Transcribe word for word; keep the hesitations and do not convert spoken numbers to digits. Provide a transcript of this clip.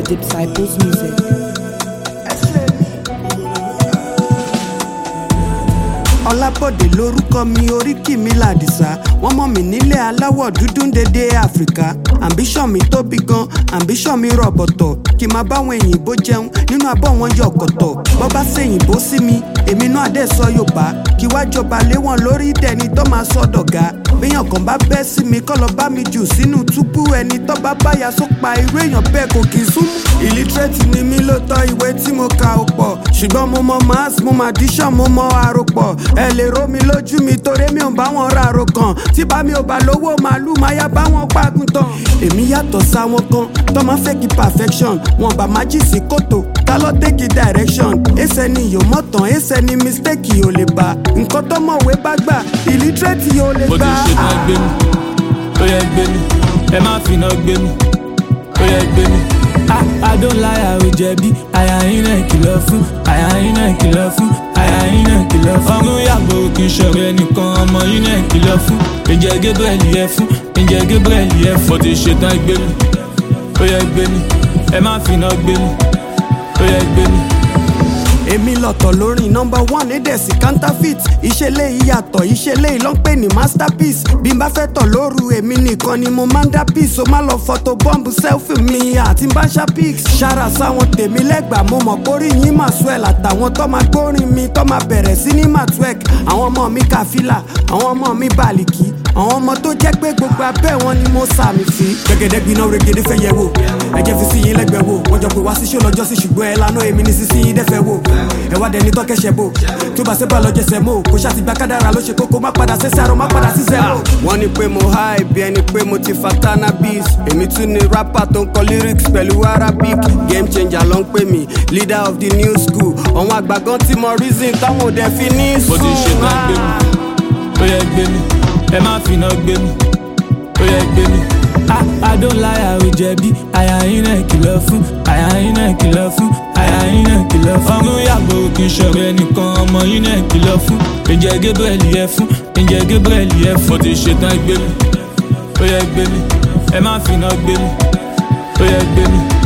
Disciples Music. Ọlábọ̀dé lórúkọ mi, oríkì mi làdìsá. Wọ́n mọ̀ mí nílẹ̀ aláwọ̀ dúdú ń dédé Áfíríkà. Ambition mi tóbi gan, ambition mi rọ̀bọ̀tọ̀. Kì máa báwọn èyìnbó jẹun nínú abọ́ wọn yọ ọ̀kọ̀tọ̀. Bọ́ bá ṣèyìnbó sí mi, èmi náà dẹ̀ sọ Yorùbá. Kí wá jọba lé wọn lórí dẹni tó máa sọ dọ̀gá. Béèyàn kan bá bẹ́ sí mi kọ́ lọ bá mi jù sínú túbú ẹni tó bá báyà sópa irú èèyàn bẹ́ẹ̀ kò kì í súnmọ́. Illiterate ni mí lóòótọ́, ìwé tí mo kà ó pọ̀. Ṣùgbọ́n mo mọ maths, mo mọ addition, mo mọ àròpọ̀. Ẹ lè ró mi lójú mi torí mi ò bá wọn ra àròkàn. Tí bá mi ò bá lówó màálù máa yá bá wọn pàgùn tán. Èmi yàtọ̀ sáwọn kan tó máa fẹ́ kí perfection. Wọn bá má jì sí kòtò, ta ló take direction. Ẹsẹ̀ ni yóò mọ̀tàn, ẹsẹ̀ ni mistake yóò lè bá. Nǹkan tó mọ̀wé bá gbà, illiterate yóò lè Mo ti gbà. ṣe tán gbé mi, ó yẹ gbé mi, ẹ má fi iná gbé mi, ó yẹ gbé mi. I don't lie, àrò jẹ̀bi, àyà yín náà kìlọ̀ fún, àyà yín náà kìlọ̀ fún, àyà yín náà kìlọ̀ fún. Ọmú yàgò kì í ṣọ̀rọ̀ ẹnìkan, ọmọ yín náà kìlọ̀ fún. Ǹjẹ́ Gabriel yẹ fún, ǹjẹ́ Gabriel yẹ fún. Mo ti ṣe tán gbé mi, ó yẹ gbé mi, ẹ má fi iná gbé mi, ó yẹ gbé mi. Èmi lọ̀tọ̀ lórin number one ẹ̀dẹ̀sì counterfeit. Ìṣẹ̀lẹ̀ ìyàtọ̀, ìṣẹ̀lẹ̀ ìlọ́ ń pè ní masterpiece. Bí n bá fẹ́ tọ̀ lóru èmi nìkan ni mo máa ń dá peace. O má lọ fọ́tò bọ́ǹbù selfie mi àti bá ṣá pics. Ṣára sáwọn tèmi lẹ́gbàá mo mọ̀ pórí yín máa swell. Àtàwọn tó máa gbórin mi tó máa bẹ̀rẹ̀ sí ní máa twerk. Àwọn ọmọ mi kàfílà, àwọn ọmọ mi bàlìkì. Àwọn ọmọ tó jẹ́ pé gbogbo abẹ́ wọn ni mo sàmì sí. Gẹ́gẹ́dẹ́ gbiná regede fẹ́ yẹ wò. Ẹ̀jẹ̀ fi sí yín lẹ́gbẹ̀ẹ́ wò. Wọ́n jọ pé wá sí ṣó lọ́jọ́ sí ṣùgbọ́n ẹ lánàá èmi ní sísí yín dẹ́fẹ̀ wò. Ẹ wá dẹni tó kẹ́sẹ̀ bò. Tó bá ṣe bá lọ jẹsẹ̀ mọ́. Kò ṣáà ti gba kádàrà ló ṣe kókó má padà ṣẹ̀ṣẹ̀ àrò má padà sí zero. Wọ́n ní pé mo high bí ẹni pé mo ti fa cannabis. Èmi tún ni rapper tó ń kọ lyrics pẹ̀lú Arabic. Game changer ló ń pè mí, leader of the new school. Àwọn àgbà gan tí mo reason táwọn ò dẹ̀ fi ní sùn. Mo ti ṣe tán gbé mi, ó yẹ gbé mi, ẹ má fi iná gbé mi, ó yẹ gbé mi. I don't lie, àrò jẹ̀bi, àyà yín náà kìlọ̀ fún, àyà yín náà kìlọ̀ fún, àyà yín náà kìlọ̀ fún. Ọmú yàgò kì í ṣọ̀rọ̀ ẹnìkan, ọmọ yín náà kìlọ̀ fún. Ǹjẹ́ Gabriel yẹ fún, ǹjẹ́ Gabriel yẹ fún. Mo ti ṣe tán gbé mi, ó yẹ gbé mi, ẹ má fi iná gbé mi, ó yẹ gbé mi.